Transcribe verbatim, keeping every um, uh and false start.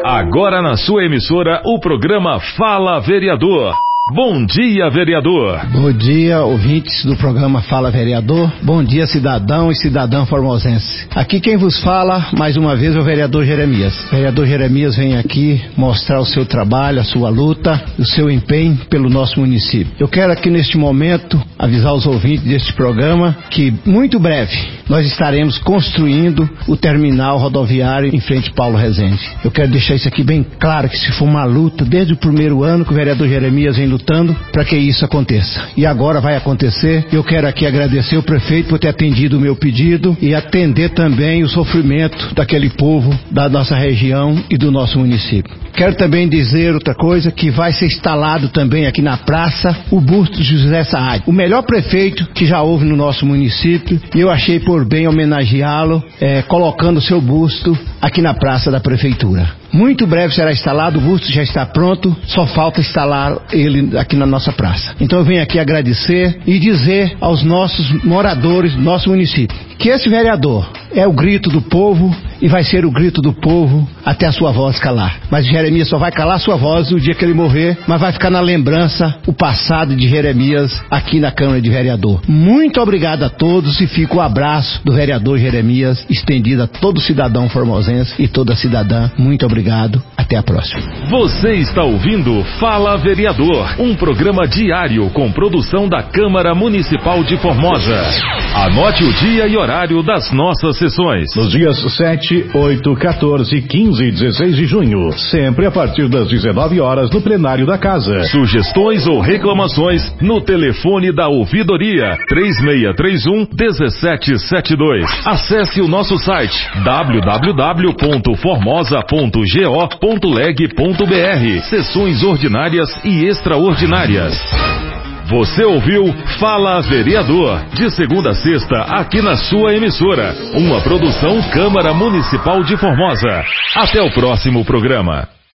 Agora na sua emissora, o programa Fala Vereador. Bom dia, vereador. Bom dia, ouvintes do programa Fala Vereador. Bom dia, cidadão e cidadã formosense. Aqui quem vos fala, mais uma vez, é o vereador Jeremias. O vereador Jeremias vem aqui mostrar o seu trabalho, a sua luta, o seu empenho pelo nosso município. Eu quero aqui neste momento avisar os ouvintes deste programa que, muito breve, nós estaremos construindo o terminal rodoviário em frente a Paulo Rezende. Eu quero deixar isso aqui bem claro, que se for uma luta desde o primeiro ano que o vereador Jeremias vem lutando para que isso aconteça. E agora vai acontecer. Eu quero aqui agradecer o prefeito por ter atendido o meu pedido e atender também o sofrimento daquele povo da nossa região e do nosso município. Quero também dizer outra coisa, que vai ser instalado também aqui na praça o busto de José Saad, o melhor prefeito que já houve no nosso município, e eu achei por bem homenageá-lo, é, colocando o seu busto aqui na praça da prefeitura. Muito breve será instalado, o busto já está pronto, só falta instalar ele aqui na nossa praça. Então eu venho aqui agradecer e dizer aos nossos moradores do nosso município que esse vereador é o grito do povo e vai ser o grito do povo até a sua voz calar. Mas Jeremias só vai calar sua voz no dia que ele morrer, mas vai ficar na lembrança o passado de Jeremias aqui na Câmara de Vereador. Muito obrigado a todos e fica o abraço do vereador Jeremias estendido a todo cidadão formosense e toda cidadã. Muito obrigado, até a próxima. Você está ouvindo Fala Vereador, um programa diário com produção da Câmara Municipal de Formosa. Anote o dia e horário das nossas sessões. Nos dias sete, oito, quatorze, quinze e dezesseis de junho, sempre a partir das dezenove horas no plenário da casa. Sugestões ou reclamações no telefone da ouvidoria três seis três um, um sete sete dois. Acesse o nosso site w w w ponto formosa ponto go ponto leg ponto br. Sessões ordinárias e extraordinárias. Você ouviu Fala Vereador, de segunda a sexta, aqui na sua emissora. Uma produção Câmara Municipal de Formosa. Até o próximo programa.